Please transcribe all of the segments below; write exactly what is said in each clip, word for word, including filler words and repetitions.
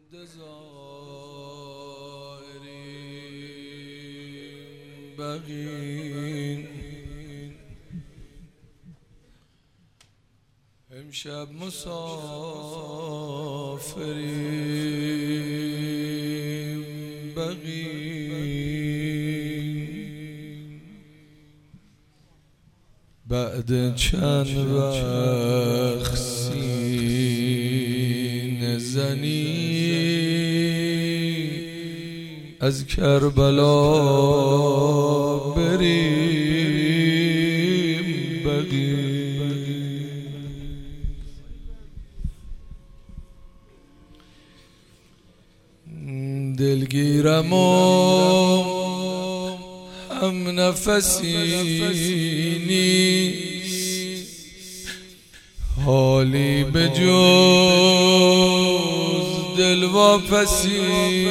دزائرین بغین امشب مسافریم بغین بعد چند وقت سینه زنی از کربلا بریم بغین دلگیرم و هم نفسی نیست حالی به جز دل واپسی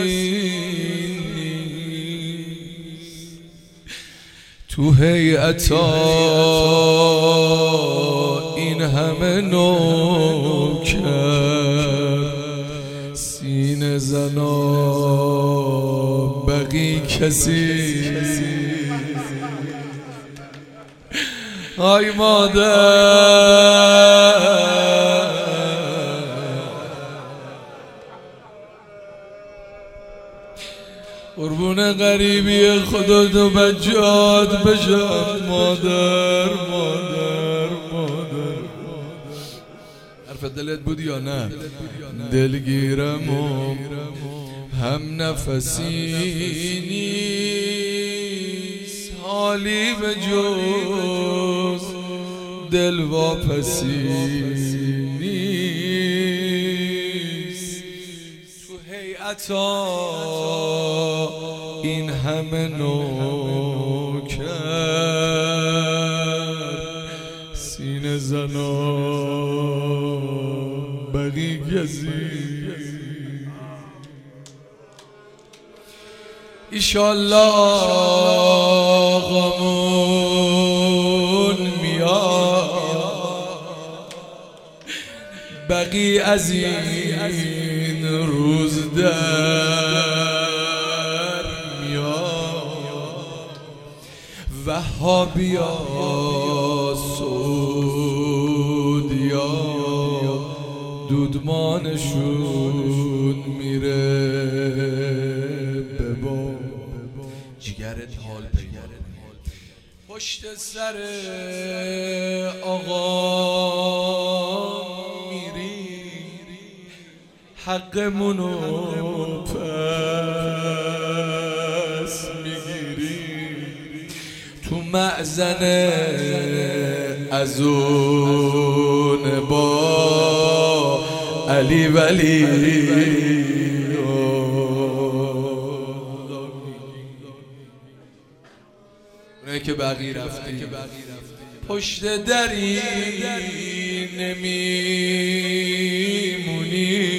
نیست تو هیئتا این همه نوکر سینه زنا بقی کسی آی مادر قربون غریبی خدا تو بجات بشم مادر مادر مادر حرف دلت بود یا نه؟ دلگیرم و هم نفسی نیست حالی به جز دل واپسی نیست تو هیئتا این همه نوکر سینه زنا بقی کسی ایشالله آقامون میاد بقی از این روز در میاد وهابیا سعودیا دودمانشون میره جگرت حال بگرد پشت سر آقا میری حقمونو پس میگیری تو مأذن ازون با علی ولی که بقی رفتی پشت دری نمیمونی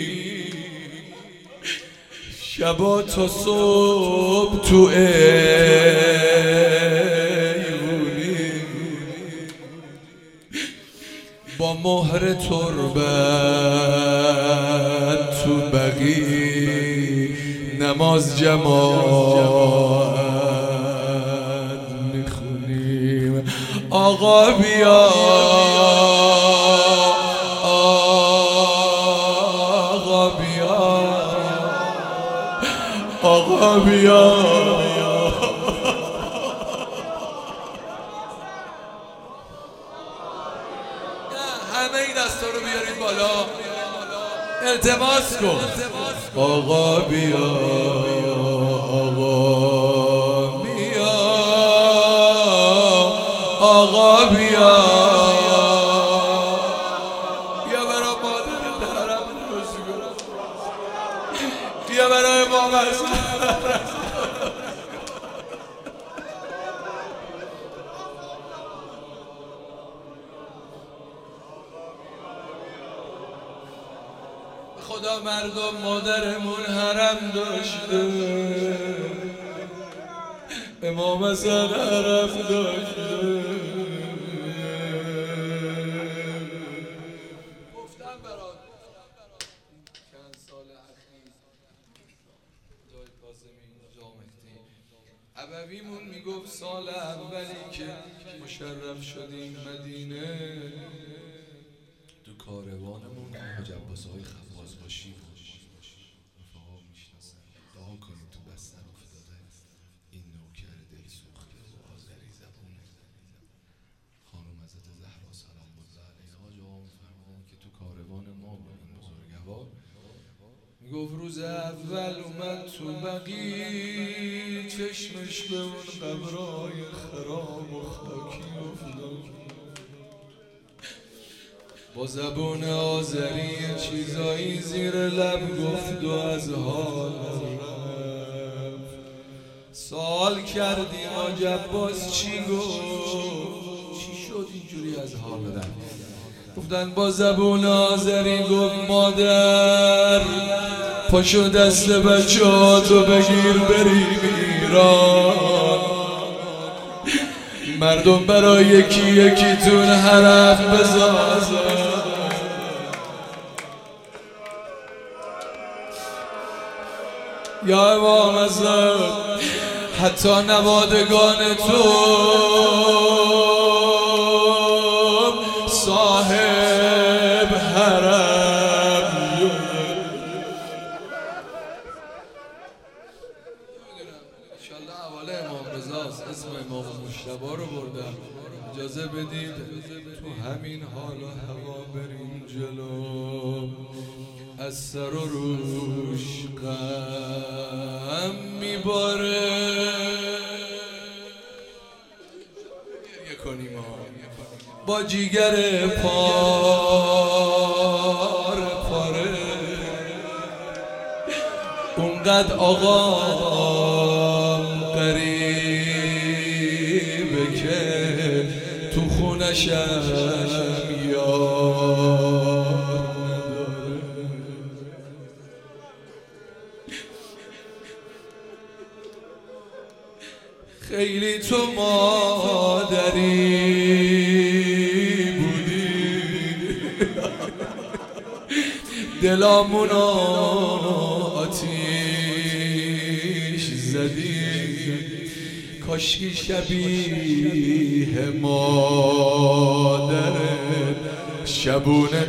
شبا تا صبح تو ایوونی با مهر تربت تو بقی نماز جماعت آقا بیا آقا بیا آقا بیا همه این دستا رو بیارید بالا التماس کن آقا بیا آقا بیا آقا بیا بیا برای مادر دارم بیا برای مامان خدا مردم مادرمون حرم داشته امام حسن حرم داشته گفتم برات چند سال اخیر عبویمون میگفت سال اولی که مشرف شدیم مدینه تو کاروانمون حاج عباس آقای خواص باشیم رفقا میشناسن دعا کنیم تو بستر افتاده این نوکر دل سوخته و آذری زبونه خانم حضرت زهرا سلام الله علیها جا میفرمودن که تو کاروان ما با این بزرگوار میگفت روز اول اومد تو بقی چشمش به اون قبرای خراب و خاکی افتاد با زبون آذری چیزایی زیر لب گفت و از حال رفت. سوال کردیم حاج عباس چی گفت؟ چی شد اینجوری از حال رفت؟ گفتن با زبون آذری گفت مادر پاشو دست بچه ها تو بگیر بریم ایران، مردم برای یکی یکی تون حرف بزازن. یا امام حضرت حتی نوادگان تو صاحب حرم انشالله حواله امام رضاست، اسم امام مجتبی رو بردم. اجازه بدید تو همین حال و هوا بریم جلو، از سر و روش غم میباره. گریه کنیم با جیگر پار پاره، اونقدر آقام قریبه که تو خونشم یار نداره. خیلی تو مادری دلامون آتیش زدی، کاشکی شبیه مادرت شبونه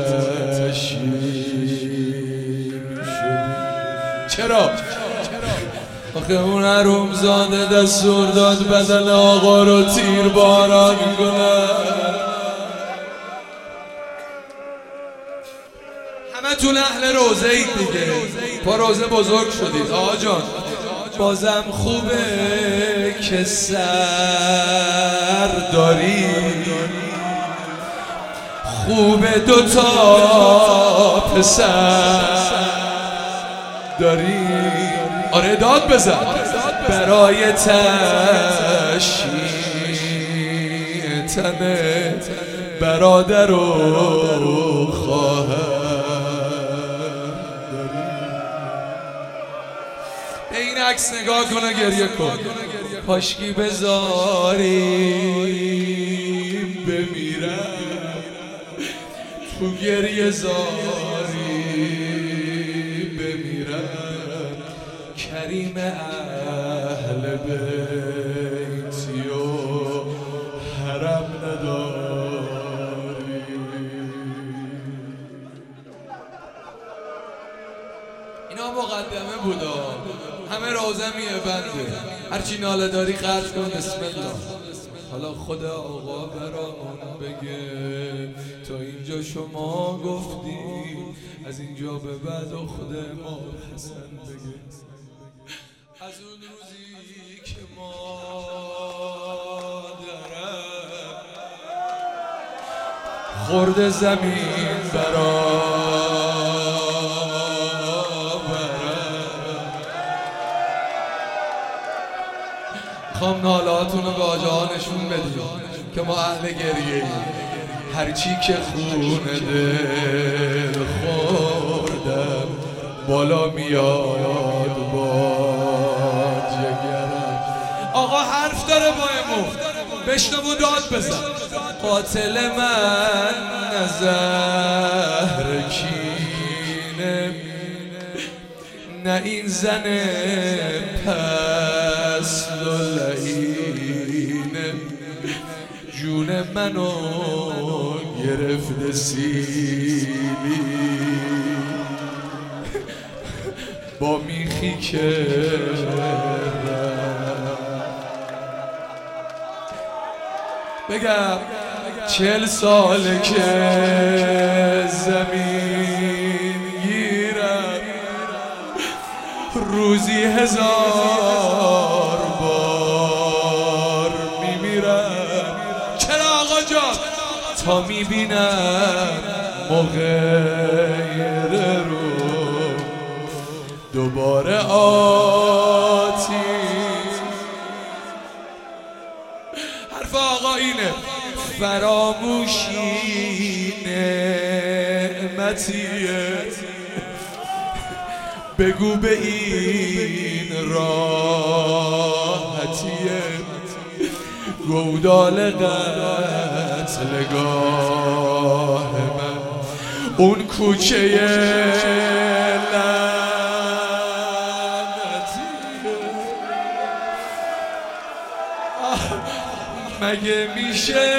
تشییم شدی. چرا؟ آخه اون حرومزاده دستور داد بدن آقا رو تیر باران کنه. همه تون اهل روزه اید دیگه، با روزه بزرگ شدید. آقا جان بازم خوبه که سر داری، خوبه دوتا پسر داری. آره داد بزن برای تشییع تنه برادر و خواهر داری. به این عکس نگاه کنه گریه کن. کاشکی بذاری بمیرم تو گریه زاری بمیرم، کریم اهل بیتی و حرم نداری. اینا مقدمه بودا، همه روزمیه بنده، هرچی ناله داری خرج کن بسم الله. حالا خدا آقا برامون بگه تا اینجا شما گفتی، از اینجا به بعد و خود ما حسن بگه. از اون روزی که مادرم خورد زمین برابرم، خوام نالاتون رو به آجاها نشون بدیم که ما اهل گریه ایم. هرچی که خونه دل خوردم بالا میاد با جگرم. آقا حرف داره با امون، بشنو و داد بزن. قاتل من نزهر کینه، نه این زن پس و لعینه جون منو گرفته سیلی با میخی که بگم چل ساله که زمین گیرم روزی هزار بار میمیرم. چرا آقا جان؟ تا میبینم مغیر رو دوباره آتی. حرف آقا اینه فراموشی نعمتیه بگو به این راحتیه گودال قتلگاه من اون کوچه لعنتیه. مگه میشه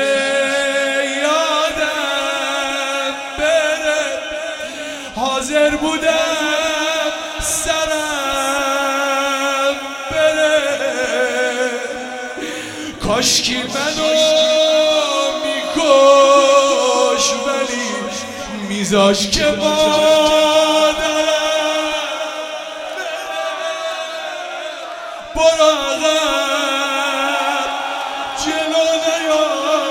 یادم بره حاضر بودم سرم بره کاشکی منو میکش ولی میذاش که مادرم برو عقب جلو نیا.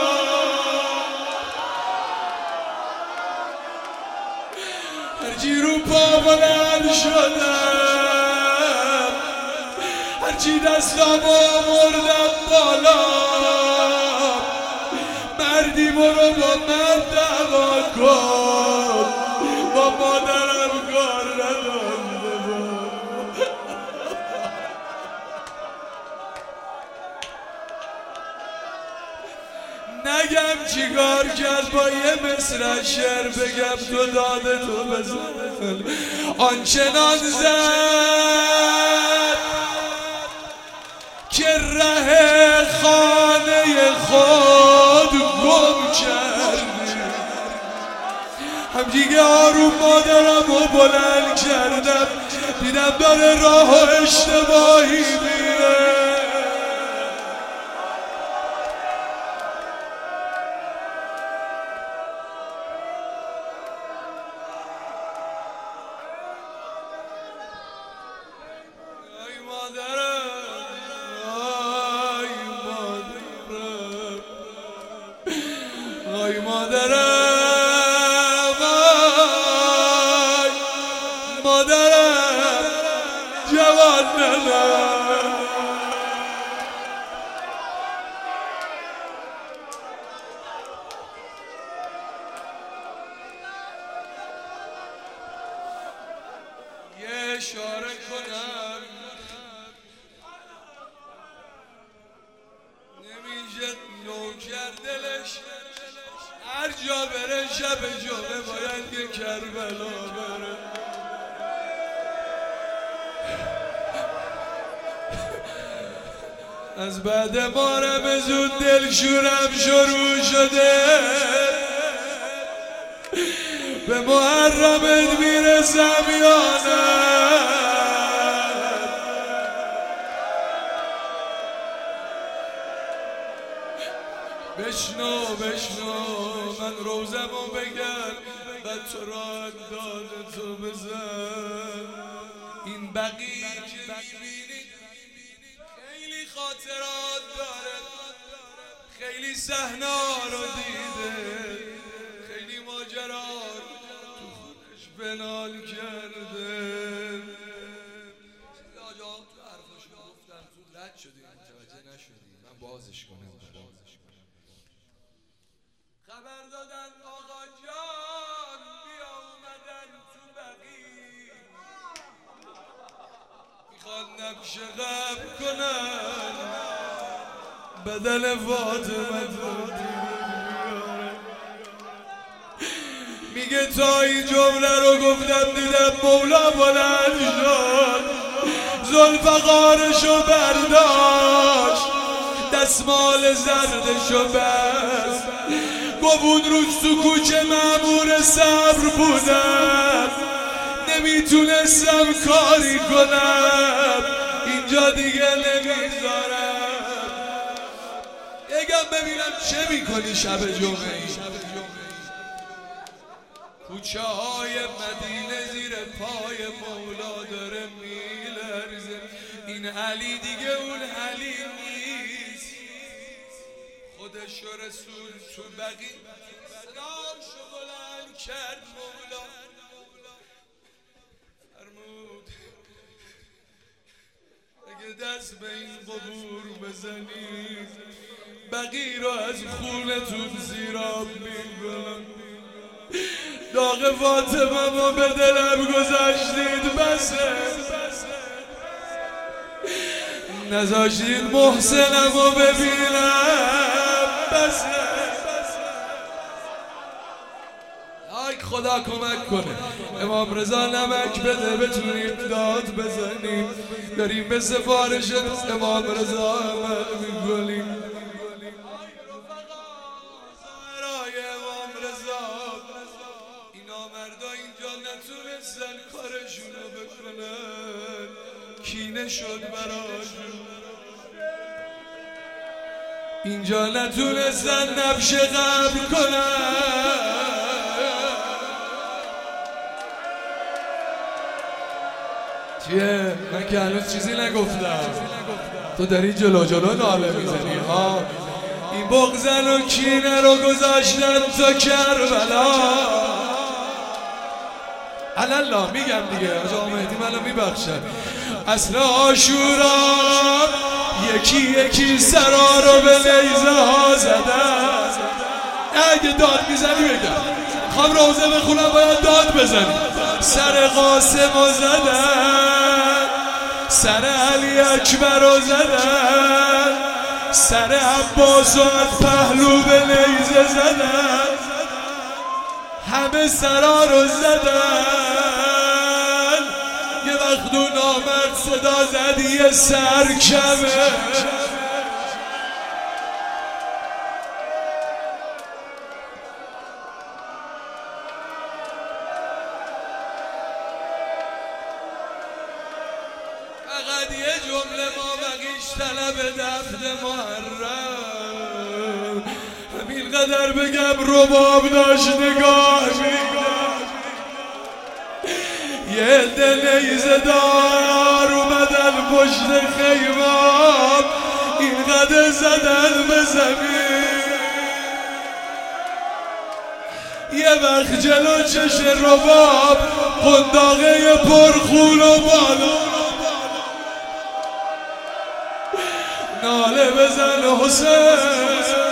هرچی رو پا بلند شدم هرچی دستم آوردم بالا مردی برو با مرد دعوا کن با مادرم کار نداشته باش. نگم چیکار کرد با یه مصرع شعر بگم تو داده تو بزن آنچنان زد که ره خانه خود گم کرد. همجیگه آروم مادرم رو بلند کردم دیدم داره راه و اشتباهی میره. آی مادرم آی مادرم جوان نزن. یه اشاره کنم نمیشه نوکر دلش هر جا بره شب جمعه باید یه کربلا بره. از بعد مارم زود دلشورم شروع شده به محرمت میرسم یا نه. بشنو بشنو من روزمو بگم و تو را انداز تو بزن. این بقیه که میبینی خیلی خاطرات داره خیلی صحنه رو دیده خیلی ماجرا تو خودش بنال کرده. آجا تو حرفاشو گفتم تو رد شدی متوجه نشدی من بازش کنم. خبر دادن آقا جان بیا اومدن تو بقیه میخواد نقش غم کنن بدل فاطمه تو میگه تا این جمله رو گفتم دیدم مولا بلند شد زلفقارشو برداشت دستمال زردشو بست گبون روز تو کوچه مأمور صبر بودم نمیتونستم کاری کنم اینجا دیگه نمیذارم یکم ببینم چه میکنی شب جمعه ای کوچه های مدینه زیر پای مولا داره میلرزه این علی دیگه اون علی نیست خودش و رسول تو بقی صداشو بلند کرد مولا فرمود اگه دست به این قبور بزنید بقی رو از خونتون زیراب میکنم داغ فاطمه ما به دلم گذاشتید بسه نذاشتید محسنم رو ببینم بسه آی خدا کمک کنه امام رضا نمک بده بتونیم داد بزنیم داریم به سفارش امام رضا عمل میکنیم مردا اینجا نتونستن کارشونو بکنن کینه شد براشون اینجا نتونستن نبش قبل کنن چیه؟ من که هنوز چیزی نگفتم تو داری جلو جلو ناله میزنی ها این بغضن و کینه رو گذاشتن تا کربلا الله میگم دیگه آقا مهدی منو میبخشن عصر عاشورا یکی یکی سرا رو به نیزه ها زدن اگه داد میزنی بگم خوام روزه بخونم باید داد بزنی سر قاسم رو زدن سر علی اکبر رو زدن سر عباس و از پهلو به نیزه زدن همه سرا رو زدن یه وقت اون آمد صدا زد یه سر کمه فقط یه جمله ما بقیش طلب دفن محرم همین قدر بگم رباب داشت نگاه میکنم یه دل نیزه دار اومدن پشت خیمام این قدر زدن به زمین یه وقت جلو چش رباب قنداقه پرخون و بالا ناله بزن حسین